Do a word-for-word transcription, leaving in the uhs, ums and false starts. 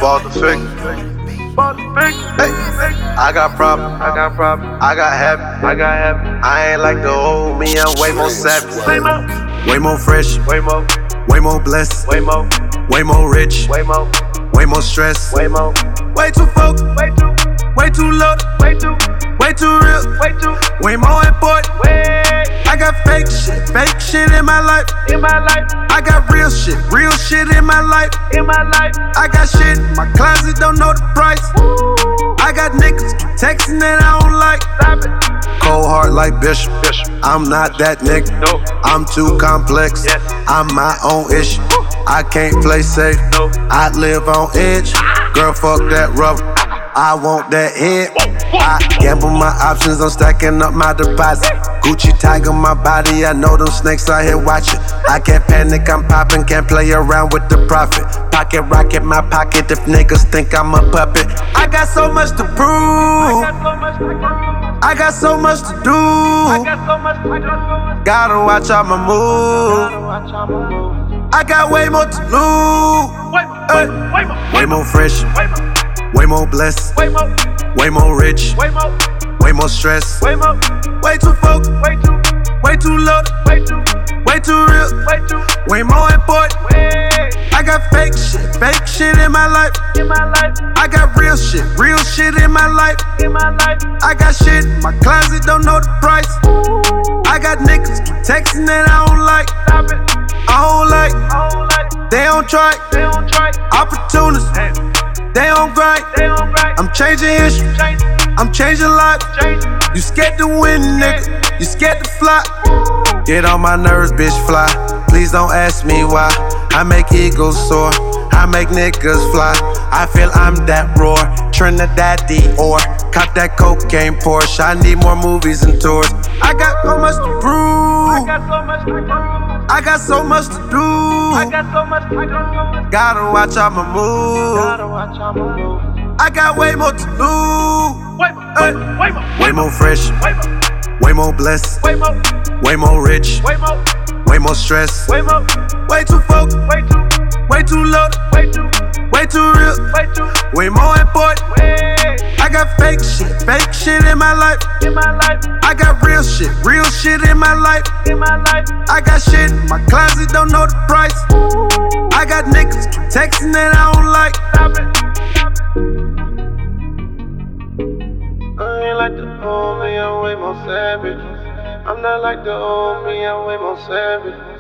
bought the fix. Hey, I got problems, I got problems, I got habits, I got habits. I ain't like the old me, I'm way more savage, way more, way more fresh, way more, way more blessed, way more, way more rich, way more, way more stress, way more, way too focused, way too, way too low, way too, way too real, way too, way more important. Way. I got fake shit, fake shit in my life, in my life. I got real shit, real shit in my life, in my life. I got shit in my closet, don't know the price. Woo. I got niggas texting that I don't like. Stop it. Cold heart like Bishop. Bishop. I'm not that nigga. No. I'm too complex. Yes. I'm my own issue. Woo. I can't play safe. No. I live on edge. Girl, fuck that rubber. I want that head. I gamble my options, I'm stacking up my deposit. Gucci tiger my body, I know them snakes out here watching. I can't panic, I'm popping, can't play around with the profit. Pocket rocket my pocket if niggas think I'm a puppet. I got so much to prove, I got so much to do. Gotta watch out my move. I got way more to lose, hey. Way more fresh, way more blessed, way more, way more rich, way more, way more stress, way more, way too focused, way too, way too low, way too, way too real, way too, way more important. Way. I got fake shit, fake shit in my life, in my life. I got real shit, real shit in my life, in my life. I got shit in my closet, don't know the price. Ooh. I got niggas texting that I don't like. Stop it. I don't like, I don't like. They don't try, they don't try. Opportunists. Hey. They don't grind, they don't grind. I'm changing history, I'm changing life. You scared to win, nigga, you scared to fly. Get on my nerves, bitch, fly. Please don't ask me why. I make eagles soar, I make niggas fly. I feel I'm that roar, Trinidad Dior. Cop that cocaine Porsche, I need more movies and tours. I got so much to prove, I got so much to do. I got so much to do. I got so much to do. Gotta watch out my move. Gotta watch out my move. I got way more to lose. Way more, hey. way more, way more fresh. Way more, way more blessed. Way more, way more rich. Way more, way more stress. Way more, way too focused. Way too, way too low. Way too, way too real. Way too, way more important. Way. I got fake shit, fake shit in my life, in my life. I got real shit, real shit in my life, in my life. I got shit in my closet, don't know the price. Ooh. I got niggas texting that I don't like. Stop it. I ain't like the old me, I'm way more savage. I'm not like the old me, I'm way more savage.